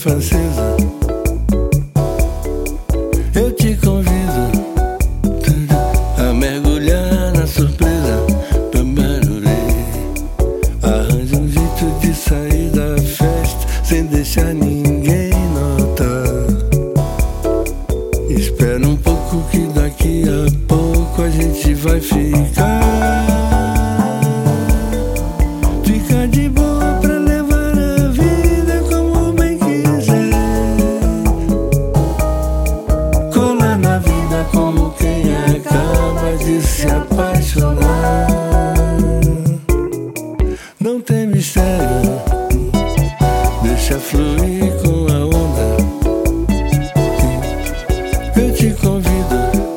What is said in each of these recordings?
francesa. Eu te convido a mergulhar na surpresa. Arranje um jeito de sair da festa sem deixar ninguém notar. Espera um pouco que daqui a pouco a gente vai ficar. Fica de boa pra levar a vida como bem quiser. Cola na vida como quem acaba de se apaixonar. Não tem mistério, deixa fluir com a onda. Eu te convido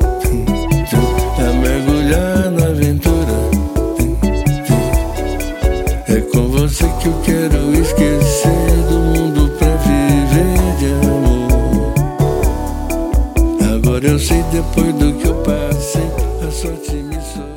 a mergulhar na aventura. É com você que eu quero esquecer do mundo pra viver de amor. Agora eu sei, depois do que eu passei, a sorte me sorriu.